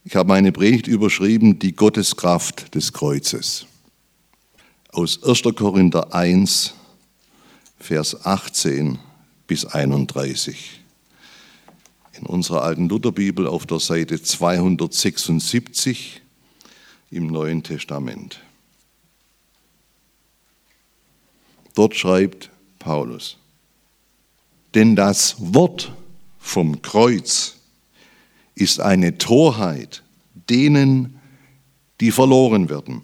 Ich habe meine Predigt überschrieben, die Gotteskraft des Kreuzes. Aus 1. Korinther 1, Vers 18 bis 31. In unserer alten Lutherbibel auf der Seite 276 im Neuen Testament. Dort schreibt Paulus: Denn das Wort vom Kreuz ist eine Torheit denen, die verloren werden.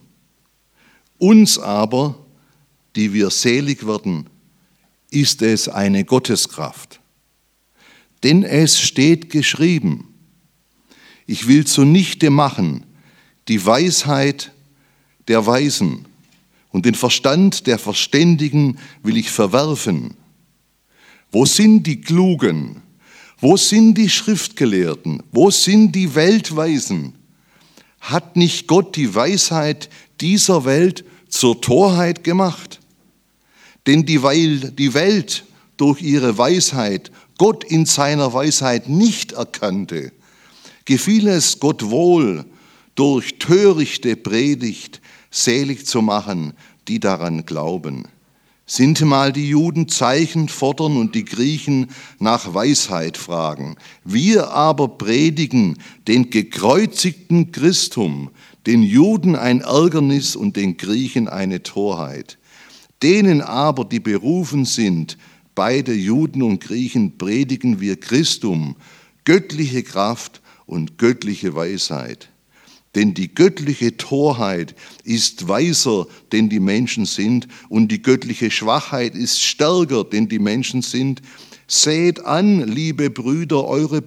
Uns aber, die wir selig werden, ist es eine Gotteskraft. Denn es steht geschrieben: Ich will zunichte machen die Weisheit der Weisen und den Verstand der Verständigen will ich verwerfen. Wo sind die Klugen? Wo sind die Schriftgelehrten? Wo sind die Weltweisen? Hat nicht Gott die Weisheit dieser Welt zur Torheit gemacht? Denn weil die Welt durch ihre Weisheit Gott in seiner Weisheit nicht erkannte, gefiel es Gott wohl, durch törichte Predigt selig zu machen, die daran glauben. Sintemal die Juden Zeichen fordern und die Griechen nach Weisheit fragen. Wir aber predigen den gekreuzigten Christum, den Juden ein Ärgernis und den Griechen eine Torheit. Denen aber, die berufen sind, beide Juden und Griechen, predigen wir Christum, göttliche Kraft und göttliche Weisheit. Denn die göttliche Torheit ist weiser, denn die Menschen sind, und die göttliche Schwachheit ist stärker, denn die Menschen sind. Seht an, liebe Brüder, euren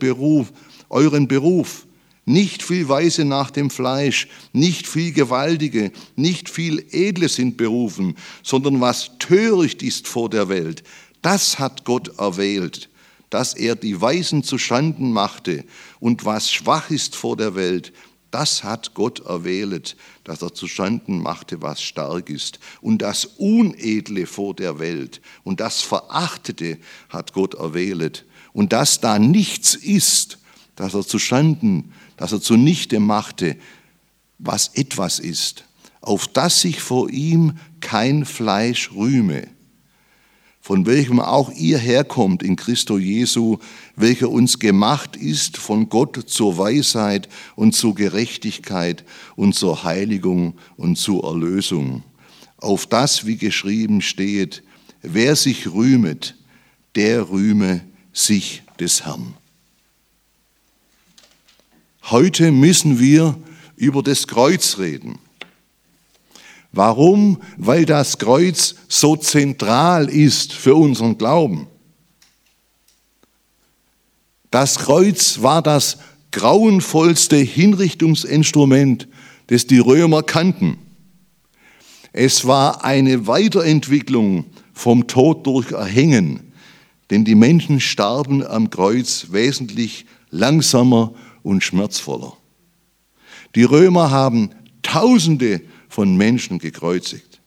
Beruf. Nicht viel Weise nach dem Fleisch, nicht viel Gewaltige, nicht viel Edle sind berufen, sondern was töricht ist vor der Welt, das hat Gott erwählt, dass er die Weisen zuschanden machte, und was schwach ist vor der Welt, das hat Gott erwählt, dass er zuschanden machte, was stark ist. Und das Unedle vor der Welt und das Verachtete hat Gott erwählt. Und dass da nichts ist, dass er zunichte machte, was etwas ist, auf das sich vor ihm kein Fleisch rühme, von welchem auch ihr herkommt in Christo Jesu, welcher uns gemacht ist von Gott zur Weisheit und zur Gerechtigkeit und zur Heiligung und zur Erlösung. Auf das, wie geschrieben steht, wer sich rühmet, der rühme sich des Herrn. Heute müssen wir über das Kreuz reden. Warum? Weil das Kreuz so zentral ist für unseren Glauben. Das Kreuz war das grauenvollste Hinrichtungsinstrument, das die Römer kannten. Es war eine Weiterentwicklung vom Tod durch Erhängen, denn die Menschen starben am Kreuz wesentlich langsamer und schmerzvoller. Die Römer haben Tausende von Menschen gekreuzigt.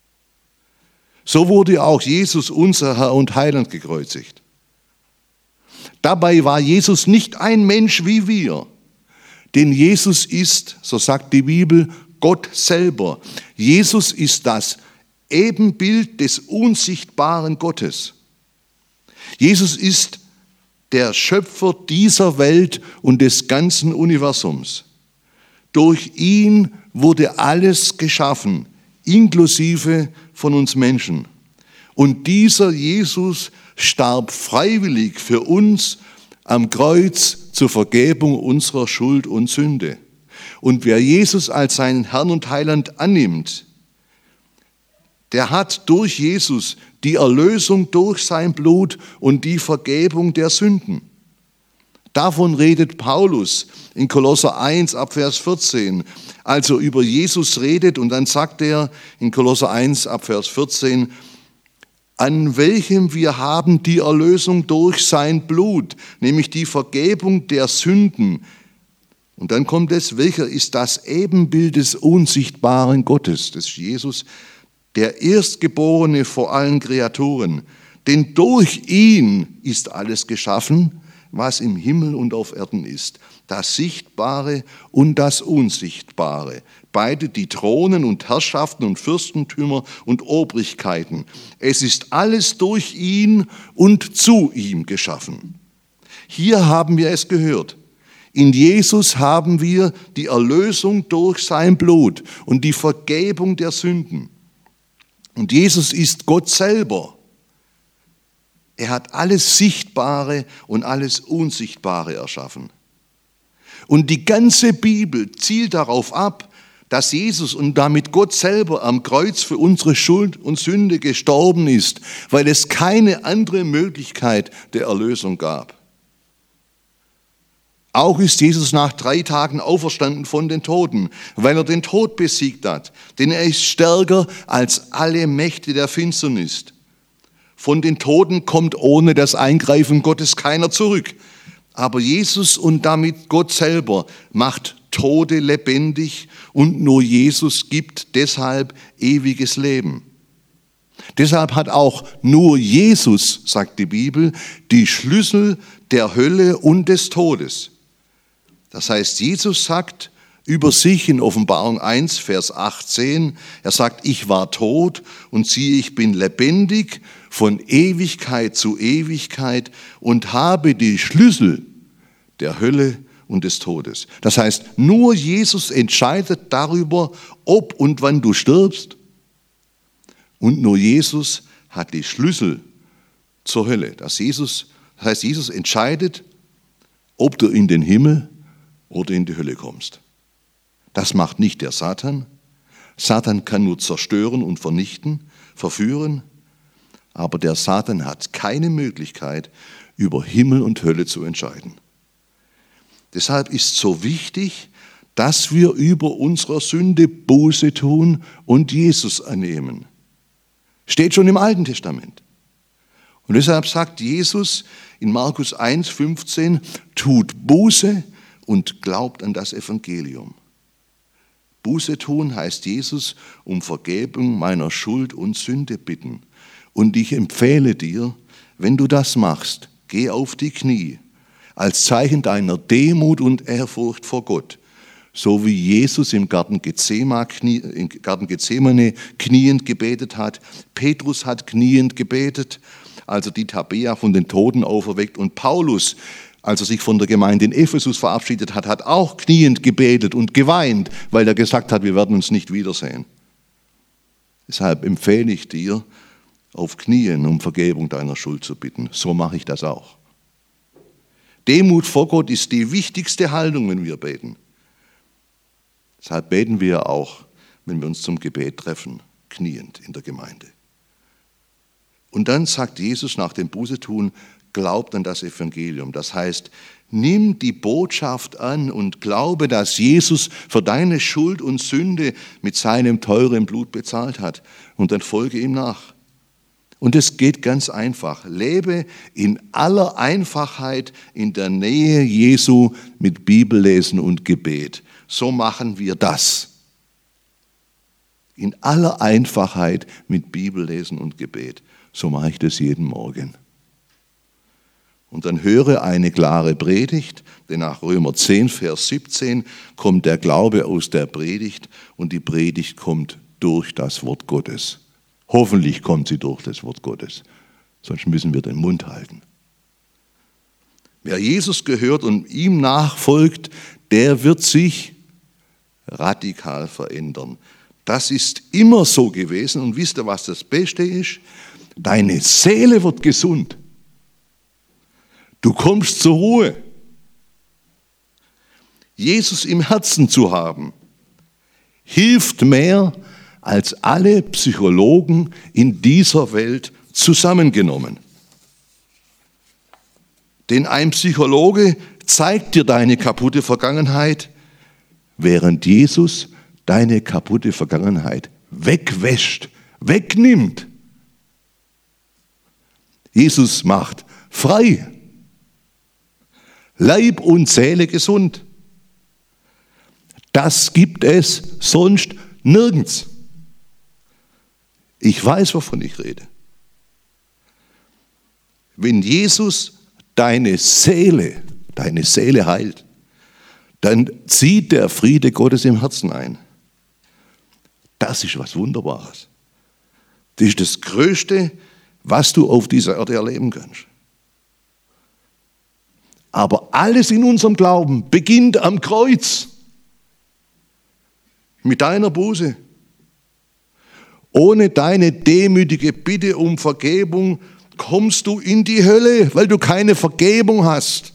So wurde auch Jesus, unser Herr und Heiland, gekreuzigt. Dabei war Jesus nicht ein Mensch wie wir, denn Jesus ist, so sagt die Bibel, Gott selber. Jesus ist das Ebenbild des unsichtbaren Gottes. Jesus ist der Schöpfer dieser Welt und des ganzen Universums. Durch ihn wurde alles geschaffen, inklusive von uns Menschen. Und dieser Jesus starb freiwillig für uns am Kreuz zur Vergebung unserer Schuld und Sünde. Und wer Jesus als seinen Herrn und Heiland annimmt, der hat durch Jesus die Erlösung durch sein Blut und die Vergebung der Sünden. Davon redet Paulus in Kolosser 1 ab Vers 14, als er über Jesus redet, und dann sagt er in Kolosser 1 ab Vers 14, an welchem wir haben die Erlösung durch sein Blut, nämlich die Vergebung der Sünden. Und dann kommt es, welcher ist das Ebenbild des unsichtbaren Gottes, des Jesus, der Erstgeborene vor allen Kreaturen. Denn durch ihn ist alles geschaffen, was im Himmel und auf Erden ist, das Sichtbare und das Unsichtbare, beide die Thronen und Herrschaften und Fürstentümer und Obrigkeiten. Es ist alles durch ihn und zu ihm geschaffen. Hier haben wir es gehört. In Jesus haben wir die Erlösung durch sein Blut und die Vergebung der Sünden. Und Jesus ist Gott selber. Er hat alles Sichtbare und alles Unsichtbare erschaffen. Und die ganze Bibel zielt darauf ab, dass Jesus und damit Gott selber am Kreuz für unsere Schuld und Sünde gestorben ist, weil es keine andere Möglichkeit der Erlösung gab. Auch ist Jesus nach 3 Tagen auferstanden von den Toten, weil er den Tod besiegt hat. Denn er ist stärker als alle Mächte der Finsternis. Von den Toten kommt ohne das Eingreifen Gottes keiner zurück. Aber Jesus und damit Gott selber macht Tote lebendig und nur Jesus gibt deshalb ewiges Leben. Deshalb hat auch nur Jesus, sagt die Bibel, die Schlüssel der Hölle und des Todes. Das heißt, Jesus sagt über sich in Offenbarung 1, Vers 18, er sagt, ich war tot und siehe, ich bin lebendig von Ewigkeit zu Ewigkeit und habe die Schlüssel der Hölle und des Todes. Das heißt, nur Jesus entscheidet darüber, ob und wann du stirbst. Und nur Jesus hat die Schlüssel zur Hölle. Das heißt, Jesus entscheidet, ob du in den Himmel oder in die Hölle kommst. Das macht nicht der Satan. Satan kann nur zerstören und vernichten, verführen. Aber der Satan hat keine Möglichkeit, über Himmel und Hölle zu entscheiden. Deshalb ist so wichtig, dass wir über unsere Sünde Buße tun und Jesus annehmen. Steht schon im Alten Testament. Und deshalb sagt Jesus in Markus 1,15, tut Buße und glaubt an das Evangelium. Buße tun heißt Jesus um Vergebung meiner Schuld und Sünde bitten. Und ich empfehle dir, wenn du das machst, geh auf die Knie, als Zeichen deiner Demut und Ehrfurcht vor Gott. So wie Jesus im Garten Gethsemane kniend gebetet hat. Petrus hat kniend gebetet, als er die Tabea von den Toten auferweckt. Und Paulus, als er sich von der Gemeinde in Ephesus verabschiedet hat, hat auch kniend gebetet und geweint, weil er gesagt hat, wir werden uns nicht wiedersehen. Deshalb empfehle ich dir, auf Knien um Vergebung deiner Schuld zu bitten. So mache ich das auch. Demut vor Gott ist die wichtigste Haltung, wenn wir beten. Deshalb beten wir auch, wenn wir uns zum Gebet treffen, kniend in der Gemeinde. Und dann sagt Jesus nach dem Bußetun, glaubt an das Evangelium. Das heißt, nimm die Botschaft an und glaube, dass Jesus für deine Schuld und Sünde mit seinem teuren Blut bezahlt hat. Und dann folge ihm nach. Und es geht ganz einfach. Lebe in aller Einfachheit in der Nähe Jesu mit Bibellesen und Gebet. So machen wir das. In aller Einfachheit mit Bibellesen und Gebet. So mache ich das jeden Morgen. Und dann höre eine klare Predigt, denn nach Römer 10, Vers 17 kommt der Glaube aus der Predigt und die Predigt kommt durch das Wort Gottes. Hoffentlich kommt sie durch das Wort Gottes, sonst müssen wir den Mund halten. Wer Jesus gehört und ihm nachfolgt, der wird sich radikal verändern. Das ist immer so gewesen und wisst ihr, was das Beste ist? Deine Seele wird gesund. Du kommst zur Ruhe. Jesus im Herzen zu haben, hilft mehr als alle Psychologen in dieser Welt zusammengenommen. Denn ein Psychologe zeigt dir deine kaputte Vergangenheit, während Jesus deine kaputte Vergangenheit wegwäscht, wegnimmt. Jesus macht frei. Leib und Seele gesund. Das gibt es sonst nirgends. Ich weiß, wovon ich rede. Wenn Jesus deine Seele heilt, dann zieht der Friede Gottes im Herzen ein. Das ist was Wunderbares. Das ist das Größte, was du auf dieser Erde erleben kannst. Aber alles in unserem Glauben beginnt am Kreuz. Mit deiner Buße. Ohne deine demütige Bitte um Vergebung kommst du in die Hölle, weil du keine Vergebung hast.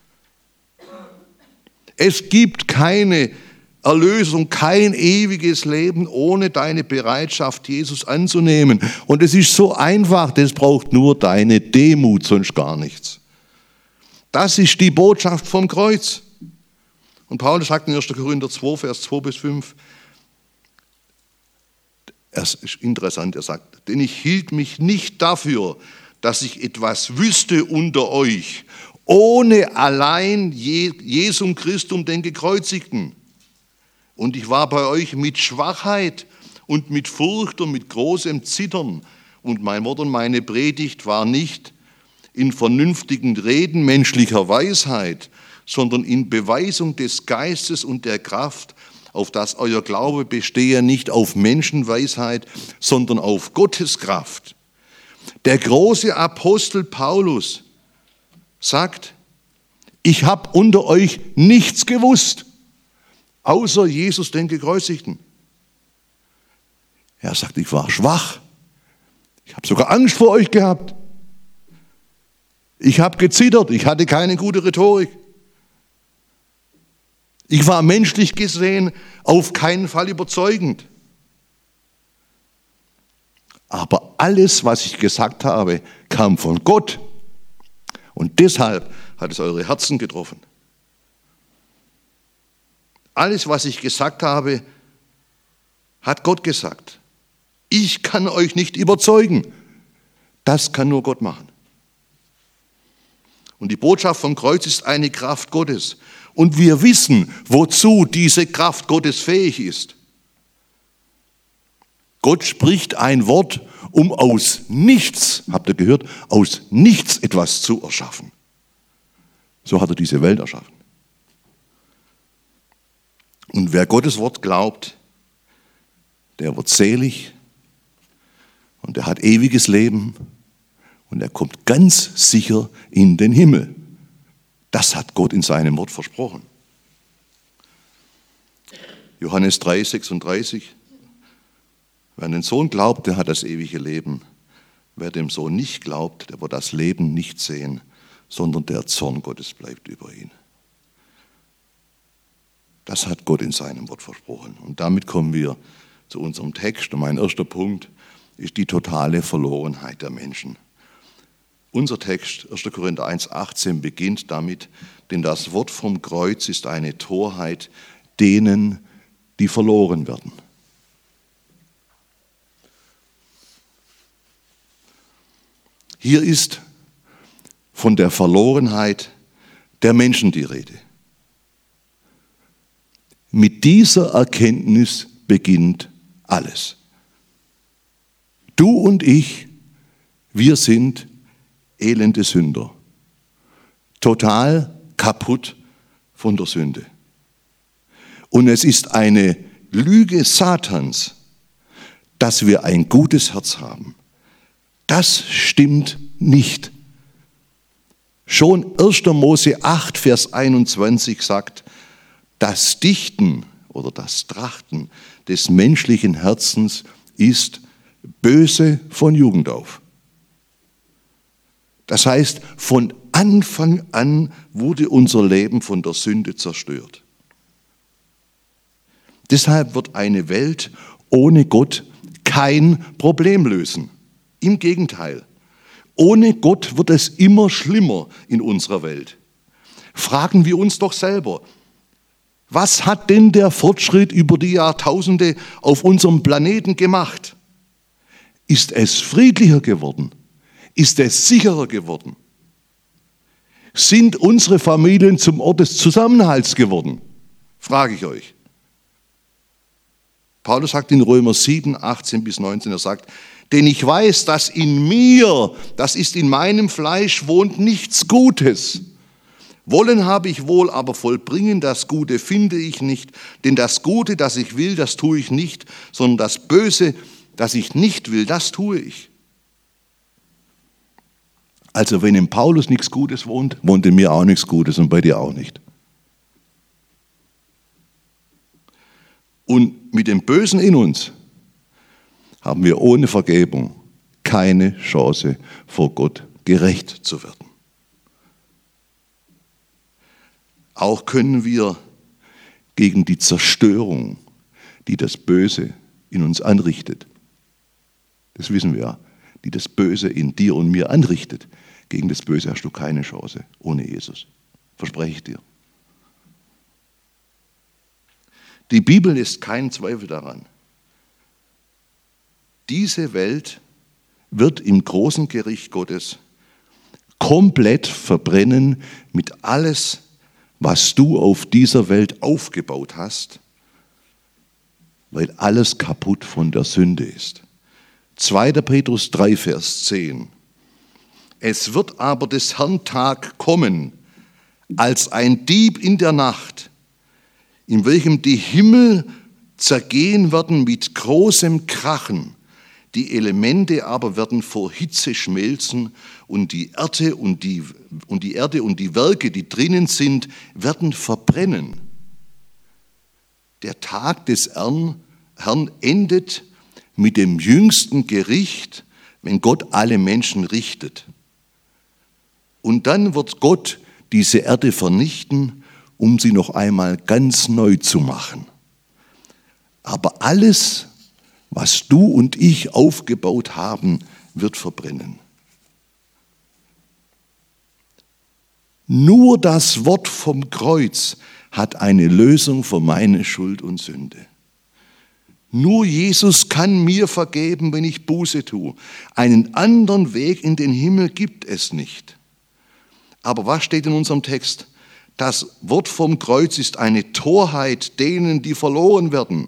Es gibt keine Erlösung, kein ewiges Leben ohne deine Bereitschaft, Jesus anzunehmen. Und es ist so einfach, das braucht nur deine Demut, sonst gar nichts. Das ist die Botschaft vom Kreuz. Und Paulus sagt in 1. Korinther 2, Vers 2 bis 5, es ist interessant, er sagt, denn ich hielt mich nicht dafür, dass ich etwas wüsste unter euch, ohne allein Jesum Christum, den Gekreuzigten. Und ich war bei euch mit Schwachheit und mit Furcht und mit großem Zittern. Und mein Wort und meine Predigt war nicht in vernünftigen Reden menschlicher Weisheit, sondern in Beweisung des Geistes und der Kraft, auf dass euer Glaube bestehe nicht auf Menschenweisheit, sondern auf Gottes Kraft. Der große Apostel Paulus sagt, ich habe unter euch nichts gewusst, außer Jesus, den Gekreuzigten. Er sagt, ich war schwach. Ich habe sogar Angst vor euch gehabt. Ich habe gezittert. Ich hatte keine gute Rhetorik. Ich war menschlich gesehen auf keinen Fall überzeugend. Aber alles, was ich gesagt habe, kam von Gott. Und deshalb hat es eure Herzen getroffen. Alles, was ich gesagt habe, hat Gott gesagt. Ich kann euch nicht überzeugen. Das kann nur Gott machen. Und die Botschaft vom Kreuz ist eine Kraft Gottes. Und wir wissen, wozu diese Kraft Gottes fähig ist. Gott spricht ein Wort, um aus nichts, habt ihr gehört, aus nichts etwas zu erschaffen. So hat er diese Welt erschaffen. Und wer Gottes Wort glaubt, der wird selig und der hat ewiges Leben und er kommt ganz sicher in den Himmel. Das hat Gott in seinem Wort versprochen. Johannes 3, 36. Wer an den Sohn glaubt, der hat das ewige Leben. Wer dem Sohn nicht glaubt, der wird das Leben nicht sehen, sondern der Zorn Gottes bleibt über ihn. Das hat Gott in seinem Wort versprochen. Und damit kommen wir zu unserem Text. Und mein erster Punkt ist die totale Verlorenheit der Menschen. Unser Text, 1. Korinther 1, 18, beginnt damit, denn das Wort vom Kreuz ist eine Torheit denen, die verloren werden. Hier ist von der Verlorenheit der Menschen die Rede. Mit dieser Erkenntnis beginnt alles. Du und ich, wir sind elende Sünder. Total kaputt von der Sünde. Und es ist eine Lüge Satans, dass wir ein gutes Herz haben. Das stimmt nicht. Schon 1. Mose 8, Vers 21 sagt, das Dichten oder das Trachten des menschlichen Herzens ist böse von Jugend auf. Das heißt, von Anfang an wurde unser Leben von der Sünde zerstört. Deshalb wird eine Welt ohne Gott kein Problem lösen. Im Gegenteil, ohne Gott wird es immer schlimmer in unserer Welt. Fragen wir uns doch selber, was hat denn der Fortschritt über die Jahrtausende auf unserem Planeten gemacht? Ist es friedlicher geworden? Ist es sicherer geworden? Sind unsere Familien zum Ort des Zusammenhalts geworden? Frage ich euch. Paulus sagt in Römer 7, 18 bis 19, er sagt, Denn ich weiß, dass in mir, das ist in meinem Fleisch, wohnt nichts Gutes. Wollen habe ich wohl, aber vollbringen das Gute finde ich nicht. Denn das Gute, das ich will, das tue ich nicht, sondern das Böse, das ich nicht will, das tue ich. Also wenn in Paulus nichts Gutes wohnt, wohnt in mir auch nichts Gutes und bei dir auch nicht. Und mit dem Bösen in uns haben wir ohne Vergebung keine Chance, vor Gott gerecht zu werden. Auch können wir gegen die Zerstörung, die das Böse in uns anrichtet, das wissen wir ja, die das Böse in dir und mir anrichtet, gegen das Böse hast du keine Chance ohne Jesus. Verspreche ich dir. Die Bibel lässt keinen Zweifel daran. Diese Welt wird im großen Gericht Gottes komplett verbrennen mit alles, was du auf dieser Welt aufgebaut hast, weil alles kaputt von der Sünde ist. 2. Petrus 3, Vers 10. Es wird aber des Herrn Tag kommen, als ein Dieb in der Nacht, in welchem die Himmel zergehen werden mit großem Krachen. Die Elemente aber werden vor Hitze schmelzen und die Erde und die Werke, die drinnen sind, werden verbrennen. Der Tag des Herrn endet mit dem jüngsten Gericht, wenn Gott alle Menschen richtet. Und dann wird Gott diese Erde vernichten, um sie noch einmal ganz neu zu machen. Aber alles, was du und ich aufgebaut haben, wird verbrennen. Nur das Wort vom Kreuz hat eine Lösung für meine Schuld und Sünde. Nur Jesus kann mir vergeben, wenn ich Buße tue. Einen anderen Weg in den Himmel gibt es nicht. Aber was steht in unserem Text? Das Wort vom Kreuz ist eine Torheit denen, die verloren werden.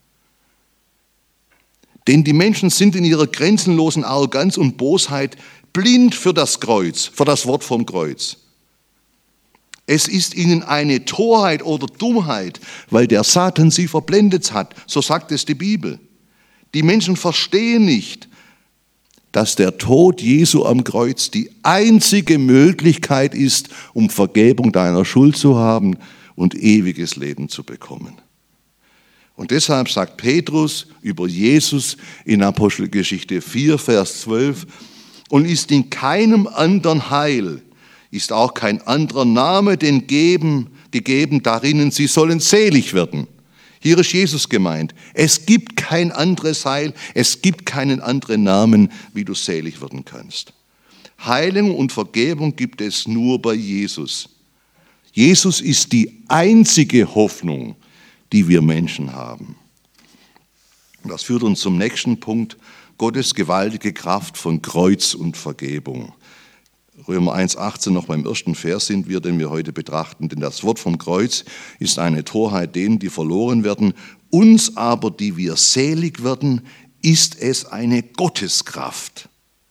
Denn die Menschen sind in ihrer grenzenlosen Arroganz und Bosheit blind für das Kreuz, für das Wort vom Kreuz. Es ist ihnen eine Torheit oder Dummheit, weil der Satan sie verblendet hat. So sagt es die Bibel. Die Menschen verstehen nicht, dass der Tod Jesu am Kreuz die einzige Möglichkeit ist, um Vergebung deiner Schuld zu haben und ewiges Leben zu bekommen. Und deshalb sagt Petrus über Jesus in Apostelgeschichte 4, Vers 12, und ist in keinem anderen Heil, ist auch kein anderer Name denn gegeben darinnen, sie sollen selig werden. Hier ist Jesus gemeint. Es gibt kein anderes Heil, es gibt keinen anderen Namen, wie du selig werden kannst. Heilung und Vergebung gibt es nur bei Jesus. Jesus ist die einzige Hoffnung, die wir Menschen haben. Und das führt uns zum nächsten Punkt, Gottes gewaltige Kraft von Kreuz und Vergebung. Römer 1,18 noch beim ersten Vers sind wir, den wir heute betrachten. Denn das Wort vom Kreuz ist eine Torheit denen, die verloren werden. Uns aber, die wir selig werden, ist es eine Gotteskraft.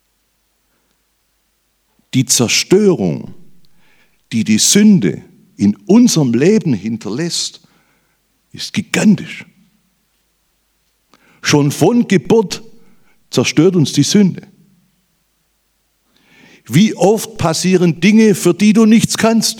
Die Zerstörung, die die Sünde in unserem Leben hinterlässt, ist gigantisch. Schon von Geburt zerstört uns die Sünde. Wie oft passieren Dinge, für die du nichts kannst?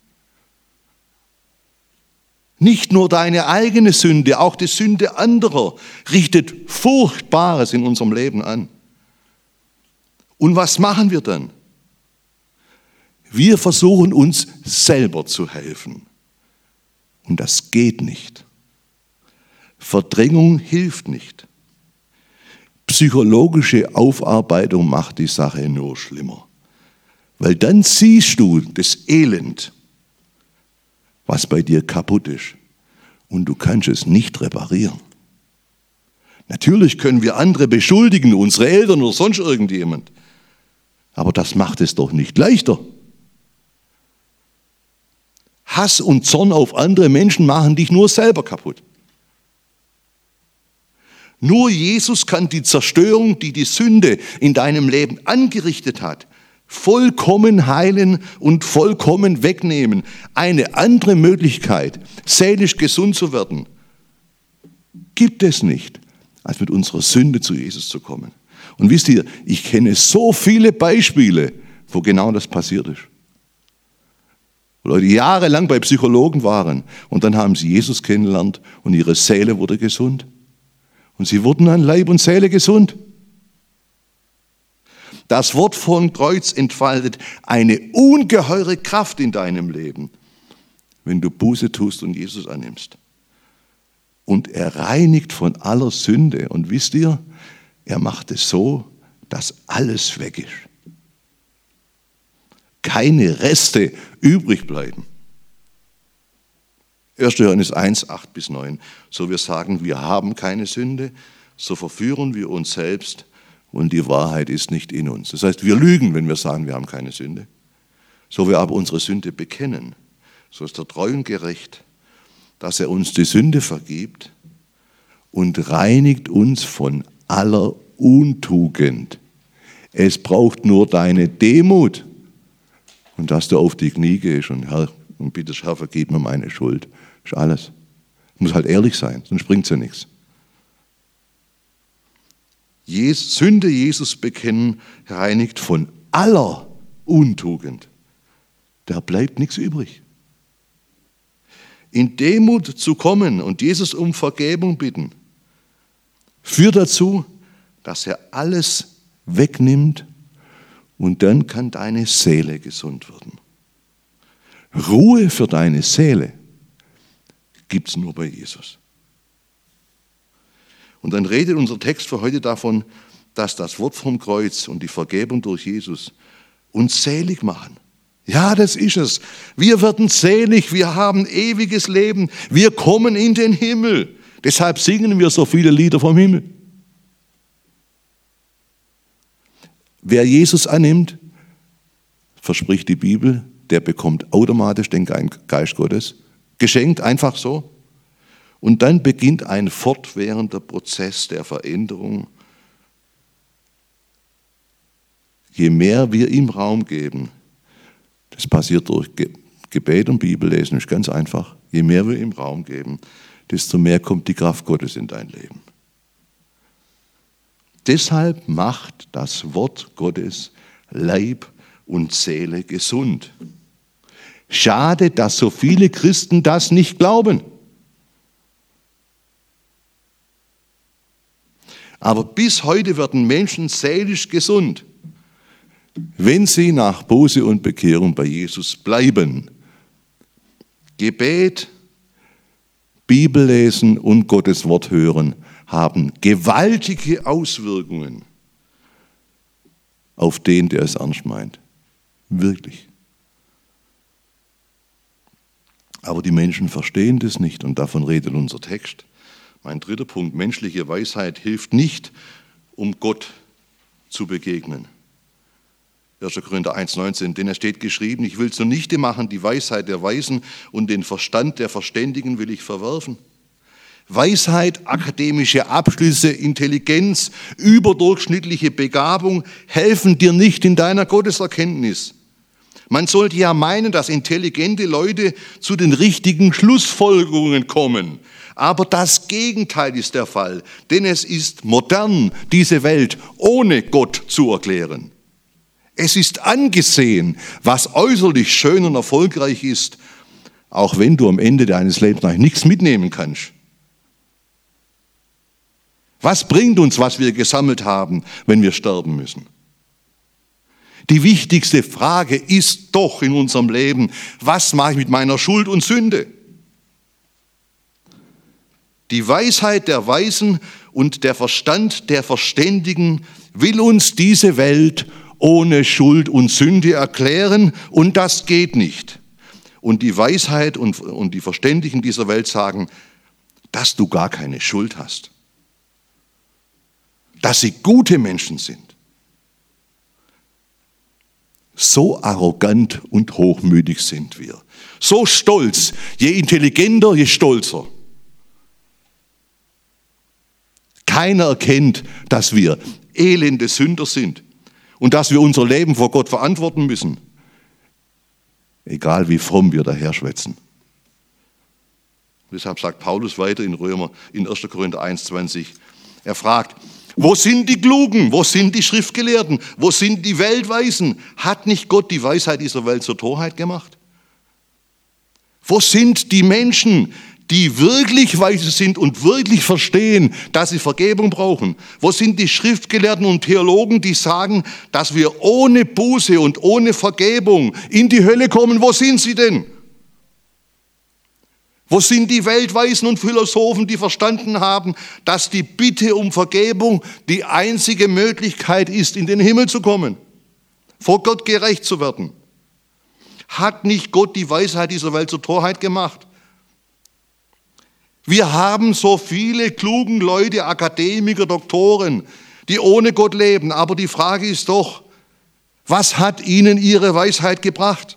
Nicht nur deine eigene Sünde, auch die Sünde anderer richtet Furchtbares in unserem Leben an. Und was machen wir dann? Wir versuchen uns selber zu helfen. Und das geht nicht. Verdrängung hilft nicht. Psychologische Aufarbeitung macht die Sache nur schlimmer. Weil dann siehst du das Elend, was bei dir kaputt ist. Und du kannst es nicht reparieren. Natürlich können wir andere beschuldigen, unsere Eltern oder sonst irgendjemand. Aber das macht es doch nicht leichter. Hass und Zorn auf andere Menschen machen dich nur selber kaputt. Nur Jesus kann die Zerstörung, die die Sünde in deinem Leben angerichtet hat, vollkommen heilen und vollkommen wegnehmen. Eine andere Möglichkeit, seelisch gesund zu werden, gibt es nicht, als mit unserer Sünde zu Jesus zu kommen. Und wisst ihr, ich kenne so viele Beispiele, wo genau das passiert ist. Wo Leute jahrelang bei Psychologen waren und dann haben sie Jesus kennengelernt und ihre Seele wurde gesund. Und sie wurden an Leib und Seele gesund. Das Wort vom Kreuz entfaltet eine ungeheure Kraft in deinem Leben, wenn du Buße tust und Jesus annimmst. Und er reinigt von aller Sünde. Und wisst ihr, er macht es so, dass alles weg ist. Keine Reste übrig bleiben. 1. Johannes 1, 8-9. So wir sagen, wir haben keine Sünde, so verführen wir uns selbst und die Wahrheit ist nicht in uns. Das heißt, wir lügen, wenn wir sagen, wir haben keine Sünde. So wir aber unsere Sünde bekennen, so ist er treu und gerecht, dass er uns die Sünde vergibt und reinigt uns von aller Untugend. Es braucht nur deine Demut und dass du auf die Knie gehst und Herr, und bittest, Herr, vergib mir meine Schuld. Ist alles. Muss halt ehrlich sein, sonst bringt es ja nichts. Sünde Jesus bekennen, reinigt von aller Untugend. Da bleibt nichts übrig. In Demut zu kommen und Jesus um Vergebung bitten, führt dazu, dass er alles wegnimmt und dann kann deine Seele gesund werden. Ruhe für deine Seele gibt es nur bei Jesus. Und dann redet unser Text für heute davon, dass das Wort vom Kreuz und die Vergebung durch Jesus uns selig machen. Ja, das ist es. Wir werden selig, wir haben ewiges Leben, wir kommen in den Himmel. Deshalb singen wir so viele Lieder vom Himmel. Wer Jesus annimmt, verspricht die Bibel, der bekommt automatisch den Geist Gottes, geschenkt einfach so. Und dann beginnt ein fortwährender Prozess der Veränderung. Je mehr wir ihm Raum geben, das passiert durch Gebet und Bibellesen, ist ganz einfach. Je mehr wir ihm Raum geben, desto mehr kommt die Kraft Gottes in dein Leben. Deshalb macht das Wort Gottes Leib und Seele gesund. Schade, dass so viele Christen das nicht glauben. Aber bis heute werden Menschen seelisch gesund, wenn sie nach Buße und Bekehrung bei Jesus bleiben. Gebet, Bibellesen und Gottes Wort hören haben gewaltige Auswirkungen auf den, der es ernst meint. Wirklich. Aber die Menschen verstehen das nicht und davon redet unser Text. Mein dritter Punkt, menschliche Weisheit hilft nicht, um Gott zu begegnen. 1. Korinther 1,19, denn es steht geschrieben, ich will zunichte machen die Weisheit der Weisen und den Verstand der Verständigen will ich verwerfen. Weisheit, akademische Abschlüsse, Intelligenz, überdurchschnittliche Begabung helfen dir nicht in deiner Gotteserkenntnis. Man sollte ja meinen, dass intelligente Leute zu den richtigen Schlussfolgerungen kommen. Aber das Gegenteil ist der Fall, denn es ist modern, diese Welt ohne Gott zu erklären. Es ist angesehen, was äußerlich schön und erfolgreich ist, auch wenn du am Ende deines Lebens noch nichts mitnehmen kannst. Was bringt uns, was wir gesammelt haben, wenn wir sterben müssen? Die wichtigste Frage ist doch in unserem Leben, was mache ich mit meiner Schuld und Sünde? Die Weisheit der Weisen und der Verstand der Verständigen will uns diese Welt ohne Schuld und Sünde erklären und das geht nicht. Und die Weisheit und die Verständigen dieser Welt sagen, dass du gar keine Schuld hast. Dass sie gute Menschen sind. So arrogant und hochmütig sind wir. So stolz, je intelligenter, je stolzer. keiner erkennt, dass wir elende Sünder sind und dass wir unser Leben vor Gott verantworten müssen. Egal wie fromm wir daherschwätzen. Deshalb sagt Paulus weiter in 1. Korinther 1,20, er fragt, wo sind die Klugen, wo sind die Schriftgelehrten, wo sind die Weltweisen? Hat nicht Gott die Weisheit dieser Welt zur Torheit gemacht? Wo sind die Menschen, die wirklich weise sind und wirklich verstehen, dass sie Vergebung brauchen? Wo sind die Schriftgelehrten und Theologen, die sagen, dass wir ohne Buße und ohne Vergebung in die Hölle kommen? Wo sind sie denn? Wo sind die Weltweisen und Philosophen, die verstanden haben, dass die Bitte um Vergebung die einzige Möglichkeit ist, in den Himmel zu kommen, vor Gott gerecht zu werden? Hat nicht Gott die Weisheit dieser Welt zur Torheit gemacht? Wir haben so viele klugen Leute, Akademiker, Doktoren, die ohne Gott leben. Aber die Frage ist doch, was hat ihnen ihre Weisheit gebracht?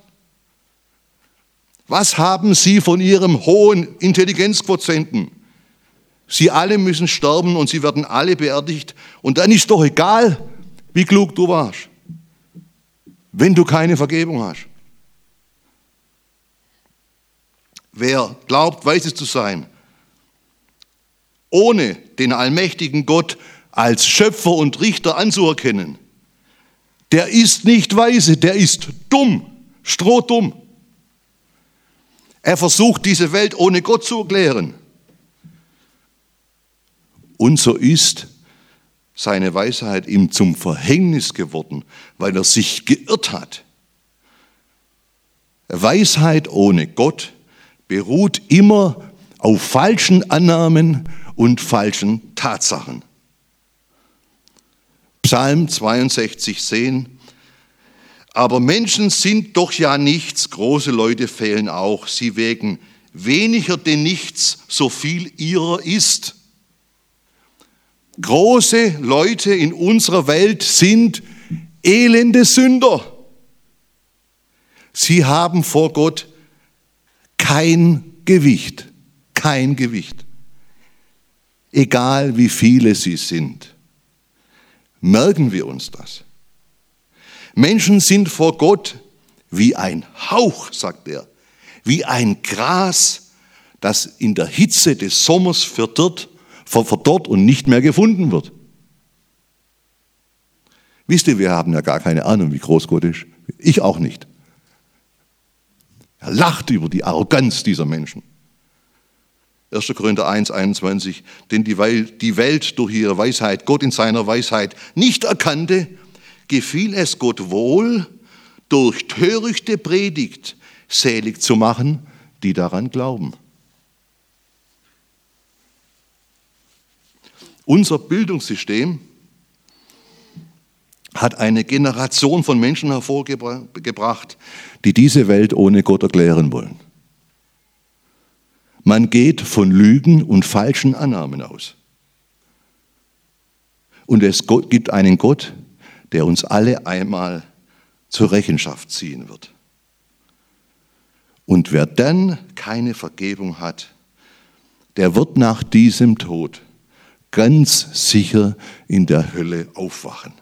Was haben sie von ihrem hohen Intelligenzquotienten? Sie alle müssen sterben und sie werden alle beerdigt. Und dann ist doch egal, wie klug du warst, wenn du keine Vergebung hast. Wer glaubt, weise zu sein, ohne den allmächtigen Gott als Schöpfer und Richter anzuerkennen, der ist nicht weise, der ist dumm, strohdumm. Er versucht, diese Welt ohne Gott zu erklären. Und so ist seine Weisheit ihm zum Verhängnis geworden, weil er sich geirrt hat. Weisheit ohne Gott beruht immer auf falschen Annahmen und falschen Tatsachen. Psalm 62,10: Aber Menschen sind doch ja nichts, große Leute fehlen auch. Sie wägen weniger denn nichts, so viel ihrer ist. Große Leute in unserer Welt sind elende Sünder. Sie haben vor Gott kein Gewicht, kein Gewicht. Egal wie viele sie sind. Merken wir uns das. Menschen sind vor Gott wie ein Hauch, sagt er, wie ein Gras, das in der Hitze des Sommers verdorrt und nicht mehr gefunden wird. Wisst ihr, wir haben ja gar keine Ahnung, wie groß Gott ist. Ich auch nicht. Er lacht über die Arroganz dieser Menschen. 1. Korinther 1,21, denn die Welt durch ihre Weisheit, Gott in seiner Weisheit nicht erkannte, gefiel es Gott wohl, durch törichte Predigt selig zu machen, die daran glauben. Unser Bildungssystem hat eine Generation von Menschen hervorgebracht, die diese Welt ohne Gott erklären wollen. Man geht von Lügen und falschen Annahmen aus. Und es gibt einen Gott, der uns alle einmal zur Rechenschaft ziehen wird. Und wer dann keine Vergebung hat, der wird nach diesem Tod ganz sicher in der Hölle aufwachen.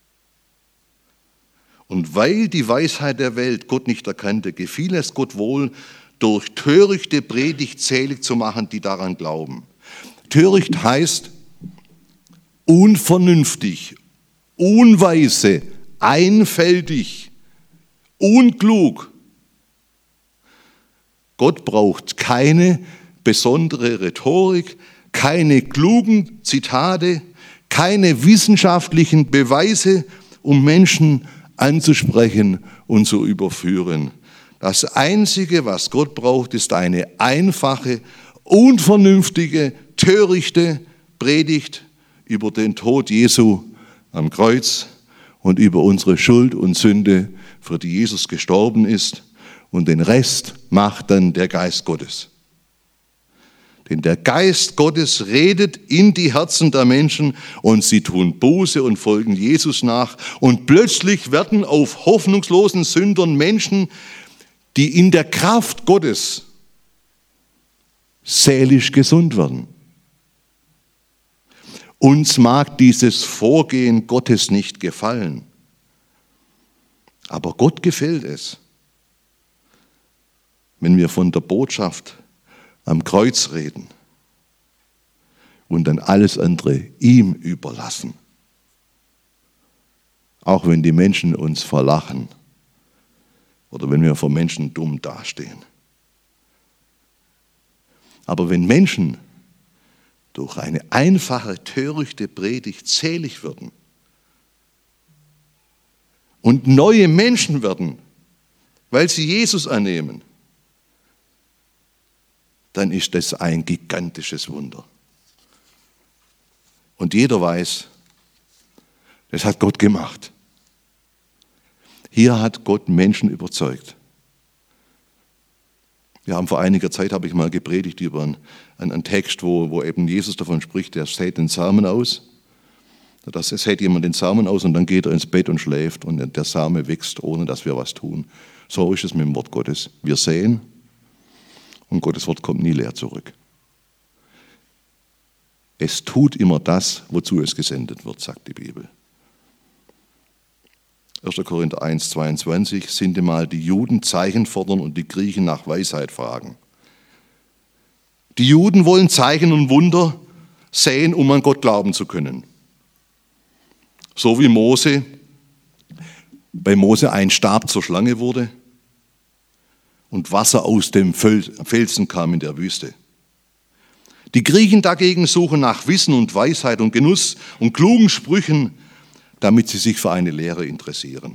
Und weil die Weisheit der Welt Gott nicht erkannte, gefiel es Gott wohl, durch törichte Predigt selig zu machen, die daran glauben. Töricht heißt unvernünftig, unweise, einfältig, unklug. Gott braucht keine besondere Rhetorik, keine klugen Zitate, keine wissenschaftlichen Beweise, um Menschen anzusprechen und zu überführen. Das Einzige, was Gott braucht, ist eine einfache, unvernünftige, törichte Predigt über den Tod Jesu am Kreuz und über unsere Schuld und Sünde, für die Jesus gestorben ist. Und den Rest macht dann der Geist Gottes. Denn der Geist Gottes redet in die Herzen der Menschen und sie tun Buße und folgen Jesus nach. Und plötzlich werden auf hoffnungslosen Sündern Menschen, die in der Kraft Gottes seelisch gesund werden. Uns mag dieses Vorgehen Gottes nicht gefallen, aber Gott gefällt es, wenn wir von der Botschaft am Kreuz reden und dann alles andere ihm überlassen. Auch wenn die Menschen uns verlachen oder wenn wir vor Menschen dumm dastehen. Aber wenn Menschen durch eine einfache, törichte Predigt selig werden und neue Menschen werden, weil sie Jesus annehmen, dann ist das ein gigantisches Wunder. Und jeder weiß, das hat Gott gemacht. Hier hat Gott Menschen überzeugt. Wir haben vor einiger Zeit, habe ich mal gepredigt über einen Text, wo eben Jesus davon spricht, der sät den Samen aus. Da sät jemand den Samen aus und dann geht er ins Bett und schläft und der Same wächst, ohne dass wir was tun. So ist es mit dem Wort Gottes. Wir säen und Gottes Wort kommt nie leer zurück. Es tut immer das, wozu es gesendet wird, sagt die Bibel. 1. Korinther 1, 22, sintemal die Juden Zeichen fordern und die Griechen nach Weisheit fragen. Die Juden wollen Zeichen und Wunder sehen, um an Gott glauben zu können. So wie bei Mose ein Stab zur Schlange wurde und Wasser aus dem Felsen kam in der Wüste. Die Griechen dagegen suchen nach Wissen und Weisheit und Genuss und klugen Sprüchen, damit sie sich für eine Lehre interessieren.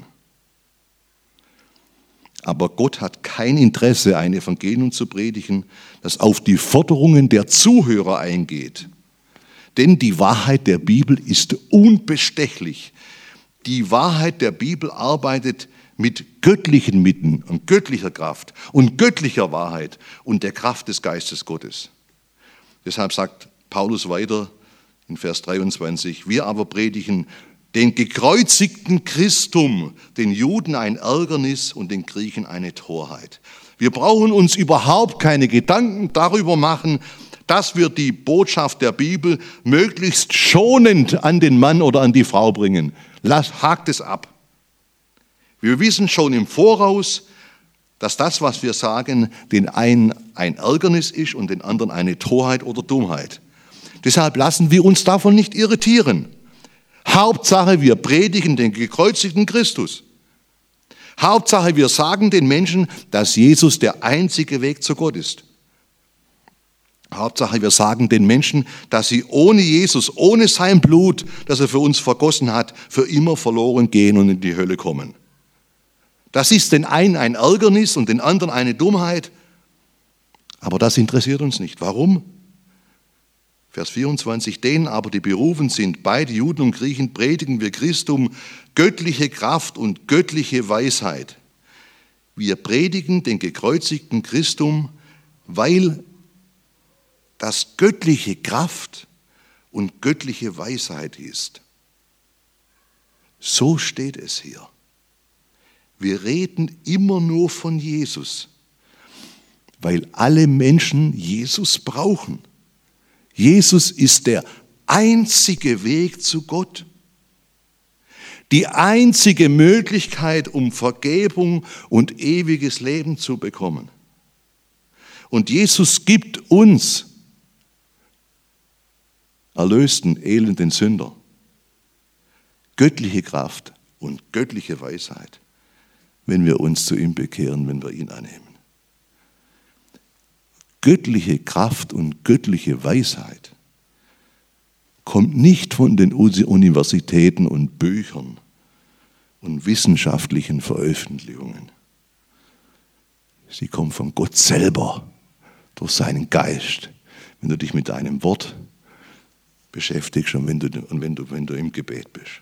Aber Gott hat kein Interesse, ein Evangelium zu predigen, das auf die Forderungen der Zuhörer eingeht. Denn die Wahrheit der Bibel ist unbestechlich. Die Wahrheit der Bibel arbeitet mit göttlichen Mitteln und göttlicher Kraft und göttlicher Wahrheit und der Kraft des Geistes Gottes. Deshalb sagt Paulus weiter in Vers 23, wir aber predigen den gekreuzigten Christum, den Juden ein Ärgernis und den Griechen eine Torheit. Wir brauchen uns überhaupt keine Gedanken darüber machen, dass wir die Botschaft der Bibel möglichst schonend an den Mann oder an die Frau bringen. Hakt es ab. Wir wissen schon im Voraus, dass das, was wir sagen, den einen ein Ärgernis ist und den anderen eine Torheit oder Dummheit. Deshalb lassen wir uns davon nicht irritieren. Hauptsache, wir predigen den gekreuzigten Christus. Hauptsache, wir sagen den Menschen, dass Jesus der einzige Weg zu Gott ist. Hauptsache, wir sagen den Menschen, dass sie ohne Jesus, ohne sein Blut, das er für uns vergossen hat, für immer verloren gehen und in die Hölle kommen. Das ist den einen ein Ärgernis und den anderen eine Dummheit, aber das interessiert uns nicht. Warum? Vers 24, denen aber, die berufen sind, beide Juden und Griechen, predigen wir Christum, göttliche Kraft und göttliche Weisheit. Wir predigen den gekreuzigten Christum, weil das göttliche Kraft und göttliche Weisheit ist. So steht es hier. Wir reden immer nur von Jesus, weil alle Menschen Jesus brauchen. Jesus ist der einzige Weg zu Gott. Die einzige Möglichkeit, um Vergebung und ewiges Leben zu bekommen. Und Jesus gibt uns, erlösten, elenden Sünder, göttliche Kraft und göttliche Weisheit, wenn wir uns zu ihm bekehren, wenn wir ihn annehmen. Göttliche Kraft und göttliche Weisheit kommt nicht von den Universitäten und Büchern und wissenschaftlichen Veröffentlichungen. Sie kommt von Gott selber, durch seinen Geist, wenn du dich mit deinem Wort beschäftigst und wenn du im Gebet bist.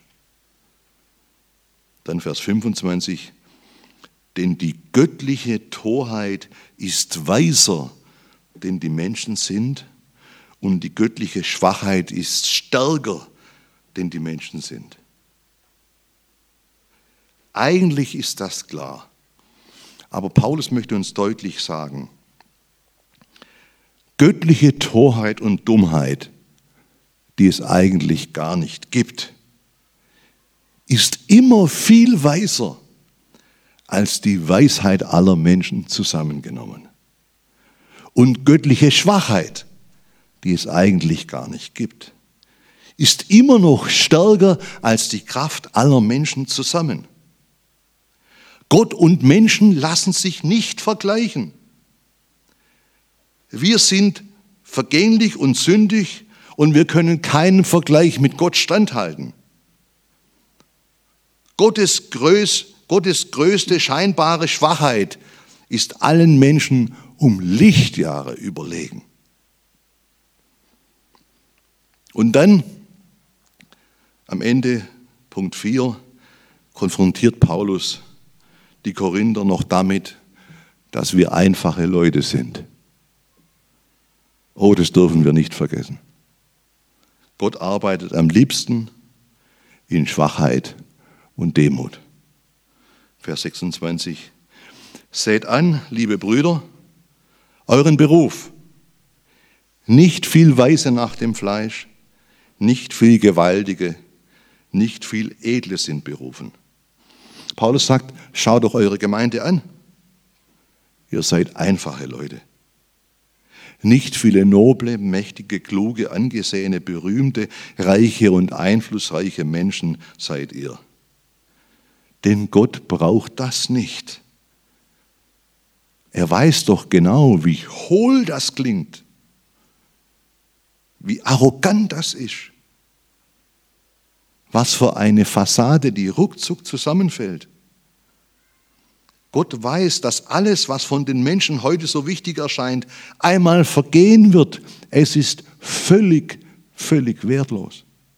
Dann Vers 25, denn die göttliche Torheit ist weiser, denn die Menschen sind, und die göttliche Schwachheit ist stärker, denn die Menschen sind. Eigentlich ist das klar, aber Paulus möchte uns deutlich sagen, göttliche Torheit und Dummheit, die es eigentlich gar nicht gibt, ist immer viel weiser als die Weisheit aller Menschen zusammengenommen. Und göttliche Schwachheit, die es eigentlich gar nicht gibt, ist immer noch stärker als die Kraft aller Menschen zusammen. Gott und Menschen lassen sich nicht vergleichen. Wir sind vergänglich und sündig und wir können keinen Vergleich mit Gott standhalten. Gottes größte scheinbare Schwachheit ist allen Menschen um Lichtjahre überlegen. Und dann, am Ende, Punkt 4, konfrontiert Paulus die Korinther noch damit, dass wir einfache Leute sind. Oh, das dürfen wir nicht vergessen. Gott arbeitet am liebsten in Schwachheit und Demut. Vers 26. Seht an, liebe Brüder, euren Beruf. Nicht viel Weise nach dem Fleisch, nicht viel Gewaltige, nicht viel Edle sind berufen. Paulus sagt, schaut doch eure Gemeinde an. Ihr seid einfache Leute. Nicht viele noble, mächtige, kluge, angesehene, berühmte, reiche und einflussreiche Menschen seid ihr. Denn Gott braucht das nicht. Er weiß doch genau, wie hohl das klingt, wie arrogant das ist. Was für eine Fassade, die ruckzuck zusammenfällt. Gott weiß, dass alles, was von den Menschen heute so wichtig erscheint, einmal vergehen wird. Es ist völlig wertlos.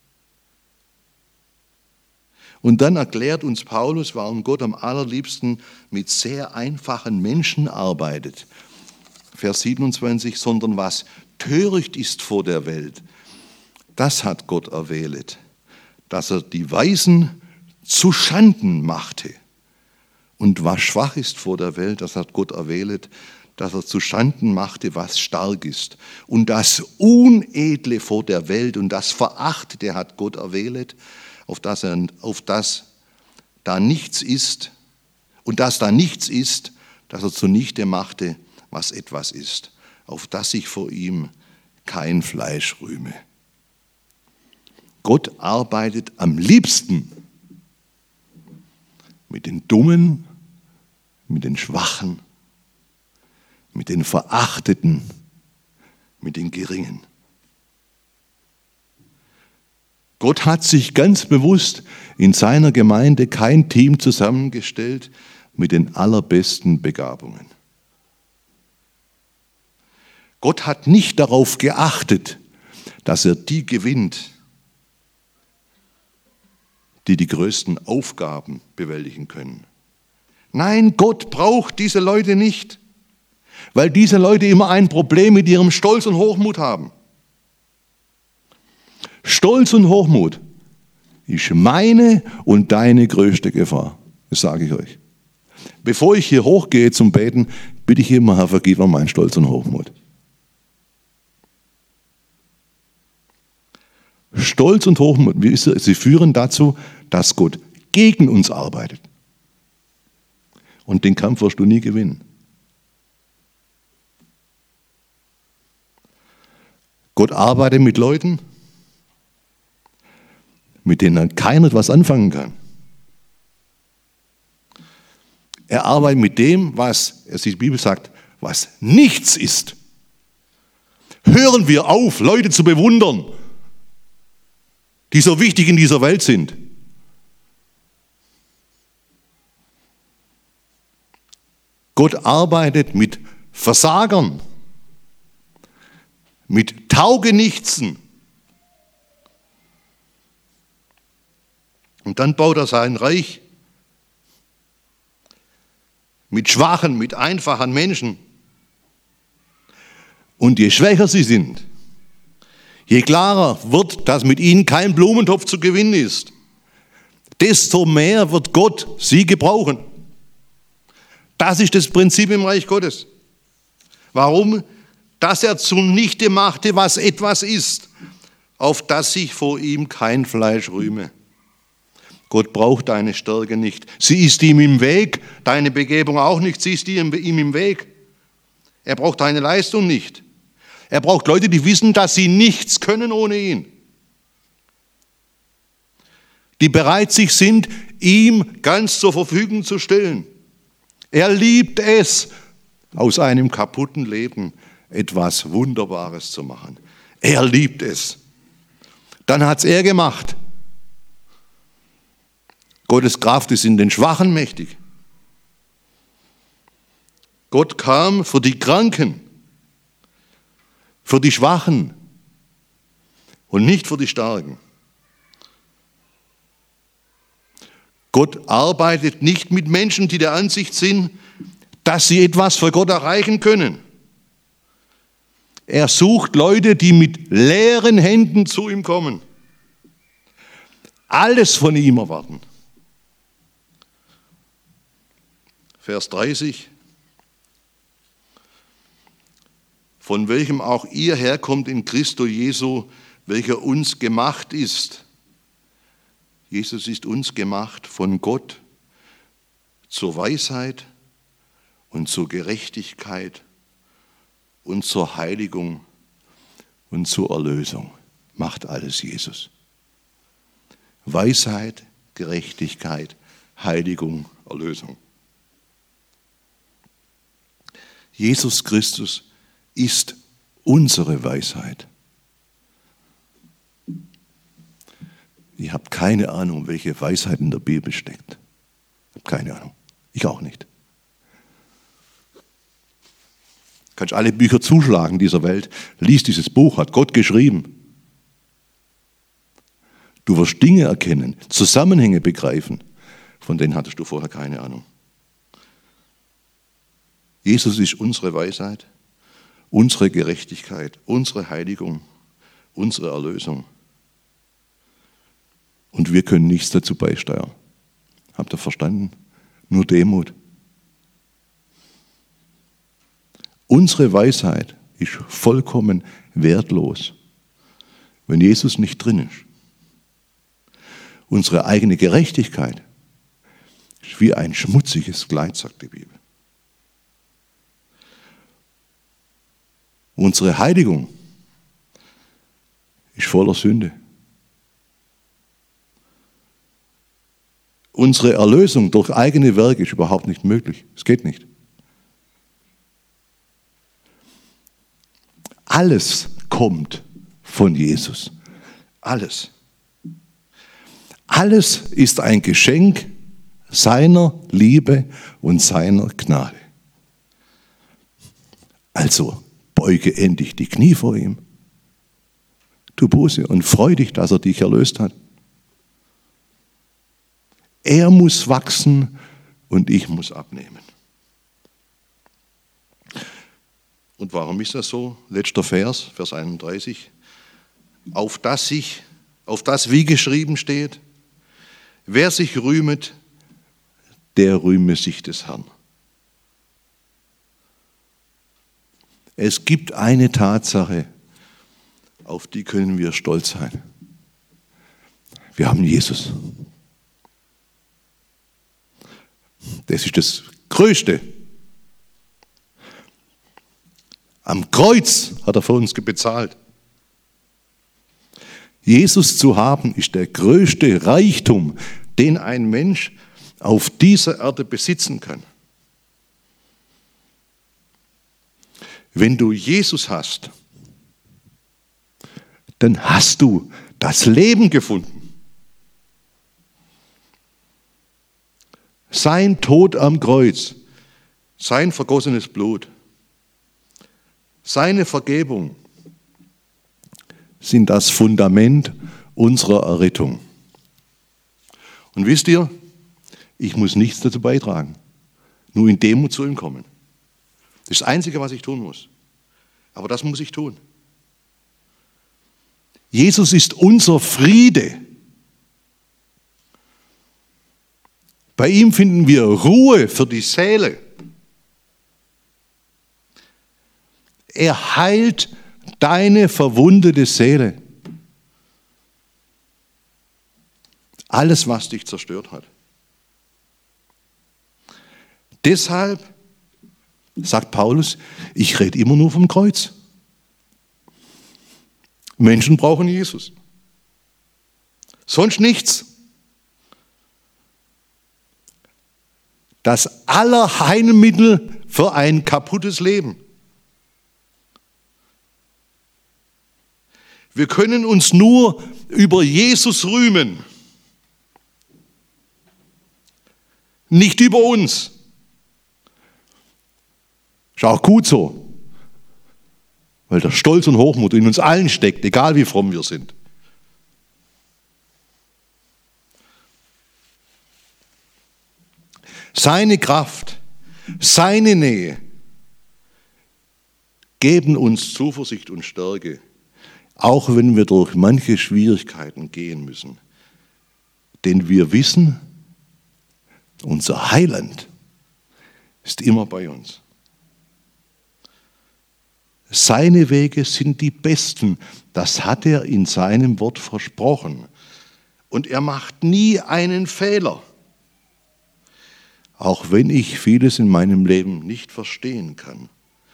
Und dann erklärt uns Paulus, warum Gott am allerliebsten mit sehr einfachen Menschen arbeitet. Vers 27, sondern was töricht ist vor der Welt, das hat Gott erwählet, dass er die Weisen zu Schanden machte. Und was schwach ist vor der Welt, das hat Gott erwählet, dass er zu Schanden machte, was stark ist. Und das Unedle vor der Welt und das Verachtete hat Gott erwählet, auf das da nichts ist, und das da nichts ist, dass er zunichte machte, was etwas ist, auf das sich vor ihm kein Fleisch rühme. Gott arbeitet am liebsten mit den Dummen, mit den Schwachen, mit den Verachteten, mit den Geringen. Gott hat sich ganz bewusst in seiner Gemeinde kein Team zusammengestellt mit den allerbesten Begabungen. Gott hat nicht darauf geachtet, dass er die gewinnt, die die größten Aufgaben bewältigen können. Nein, Gott braucht diese Leute nicht, weil diese Leute immer ein Problem mit ihrem Stolz und Hochmut haben. Stolz und Hochmut ist meine und deine größte Gefahr. Das sage ich euch. Bevor ich hier hochgehe zum Beten, bitte ich immer, Herr, vergib mir meinen Stolz und Hochmut. Stolz und Hochmut, sie führen dazu, dass Gott gegen uns arbeitet. Und den Kampf wirst du nie gewinnen. Gott arbeitet mit Leuten, mit denen keiner etwas anfangen kann. Er arbeitet mit dem, was, die Bibel sagt, was nichts ist. Hören wir auf, Leute zu bewundern, die so wichtig in dieser Welt sind. Gott arbeitet mit Versagern, mit Taugenichtsen. Und dann baut er sein Reich mit schwachen, mit einfachen Menschen. Und je schwächer sie sind, je klarer wird, dass mit ihnen kein Blumentopf zu gewinnen ist, desto mehr wird Gott sie gebrauchen. Das ist das Prinzip im Reich Gottes. Warum? Dass er zunichte machte, was etwas ist. auf dass sich vor ihm kein Fleisch rühme. Gott braucht deine Stärke nicht. Sie ist ihm im Weg, deine Begebung auch nicht, sie ist ihm im Weg. Er braucht deine Leistung nicht. Er braucht Leute, die wissen, dass sie nichts können ohne ihn. Die bereit sind, ihm ganz zur Verfügung zu stellen. Er liebt es, aus einem kaputten Leben etwas Wunderbares zu machen. Er liebt es. Dann hat es er gemacht. Gottes Kraft ist in den Schwachen mächtig. Gott kam für die Kranken, für die Schwachen und nicht für die Starken. Gott arbeitet nicht mit Menschen, die der Ansicht sind, dass sie etwas für Gott erreichen können. Er sucht Leute, die mit leeren Händen zu ihm kommen, alles von ihm erwarten. Vers 30. Von welchem auch ihr herkommt in Christo Jesu, welcher uns gemacht ist. Jesus ist uns gemacht von Gott zur Weisheit und zur Gerechtigkeit und zur Heiligung und zur Erlösung. Macht alles Jesus. Weisheit, Gerechtigkeit, Heiligung, Erlösung. Jesus Christus ist unsere Weisheit. Ich habe keine Ahnung, welche Weisheit in der Bibel steckt. Ich habe keine Ahnung. Ich auch nicht. Du kannst alle Bücher zuschlagen dieser Welt. Lies dieses Buch, hat Gott geschrieben. Du wirst Dinge erkennen, Zusammenhänge begreifen, von denen hattest du vorher keine Ahnung. Jesus ist unsere Weisheit, unsere Gerechtigkeit, unsere Heiligung, unsere Erlösung. Und wir können nichts dazu beisteuern. Habt ihr verstanden? Nur Demut. Unsere Weisheit ist vollkommen wertlos, wenn Jesus nicht drin ist. Unsere eigene Gerechtigkeit ist wie ein schmutziges Kleid, sagt die Bibel. Unsere Heiligung ist voller Sünde. Unsere Erlösung durch eigene Werke ist überhaupt nicht möglich. Es geht nicht. Alles kommt von Jesus. Alles. Alles ist ein Geschenk seiner Liebe und seiner Gnade. Also beuge endlich die Knie vor ihm. Tu Buße und freu dich, dass er dich erlöst hat. Er muss wachsen und ich muss abnehmen. Und warum ist das so? Letzter Vers, Vers 31. Auf das wie geschrieben steht, wer sich rühmet, der rühme sich des Herrn. Es gibt eine Tatsache, auf die können wir stolz sein. Wir haben Jesus. Das ist das Größte. Am Kreuz hat er für uns bezahlt. Jesus zu haben, ist der größte Reichtum, den ein Mensch auf dieser Erde besitzen kann. Wenn du Jesus hast, dann hast du das Leben gefunden. Sein Tod am Kreuz, sein vergossenes Blut, seine Vergebung sind das Fundament unserer Errettung. Und wisst ihr, ich muss nichts dazu beitragen, nur in Demut zu ihm kommen. Das ist das Einzige, was ich tun muss. Aber das muss ich tun. Jesus ist unser Friede. Bei ihm finden wir Ruhe für die Seele. Er heilt deine verwundete Seele. Alles, was dich zerstört hat. Deshalb sagt Paulus, ich rede immer nur vom Kreuz. Menschen brauchen Jesus. Sonst nichts. Das Allerheilmittel für ein kaputtes Leben. Wir können uns nur über Jesus rühmen. Nicht über uns. Ist auch gut so. Weil der Stolz und Hochmut in uns allen steckt, egal wie fromm wir sind. Seine Kraft, seine Nähe geben uns Zuversicht und Stärke, auch wenn wir durch manche Schwierigkeiten gehen müssen. Denn wir wissen, unser Heiland ist immer bei uns. Seine Wege sind die besten, das hat er in seinem Wort versprochen. Und er macht nie einen Fehler. Auch wenn ich vieles in meinem Leben nicht verstehen kann.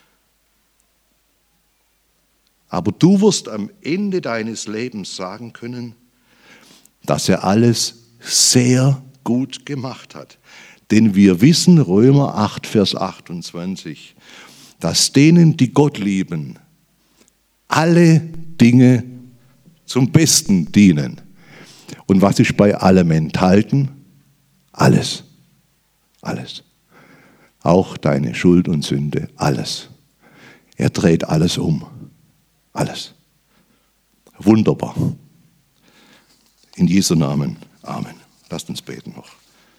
Aber du wirst am Ende deines Lebens sagen können, dass er alles sehr gut gemacht hat. Denn wir wissen, Römer 8, Vers 28, dass denen, die Gott lieben, alle Dinge zum Besten dienen. Und was ist bei allem enthalten? Alles. Alles. Auch deine Schuld und Sünde, alles. Er dreht alles um. Alles. Wunderbar. In Jesu Namen. Amen. Lasst uns beten noch.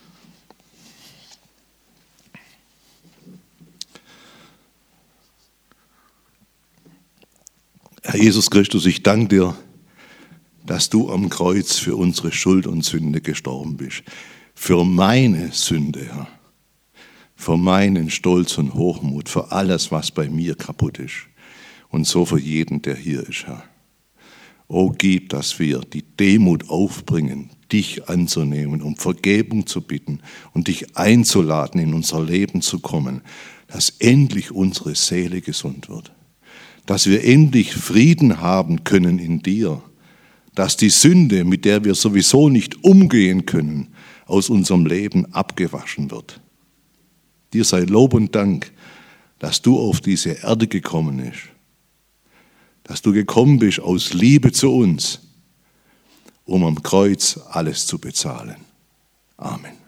Herr Jesus Christus, ich danke dir, dass du am Kreuz für unsere Schuld und Sünde gestorben bist. Für meine Sünde, Herr. Für meinen Stolz und Hochmut, für alles, was bei mir kaputt ist. Und so für jeden, der hier ist, Herr. O gib, dass wir die Demut aufbringen, dich anzunehmen, um Vergebung zu bitten und dich einzuladen, in unser Leben zu kommen, dass endlich unsere Seele gesund wird. Dass wir endlich Frieden haben können in dir. Dass die Sünde, mit der wir sowieso nicht umgehen können, aus unserem Leben abgewaschen wird. Dir sei Lob und Dank, dass du auf diese Erde gekommen bist. Dass du gekommen bist aus Liebe zu uns, um am Kreuz alles zu bezahlen. Amen.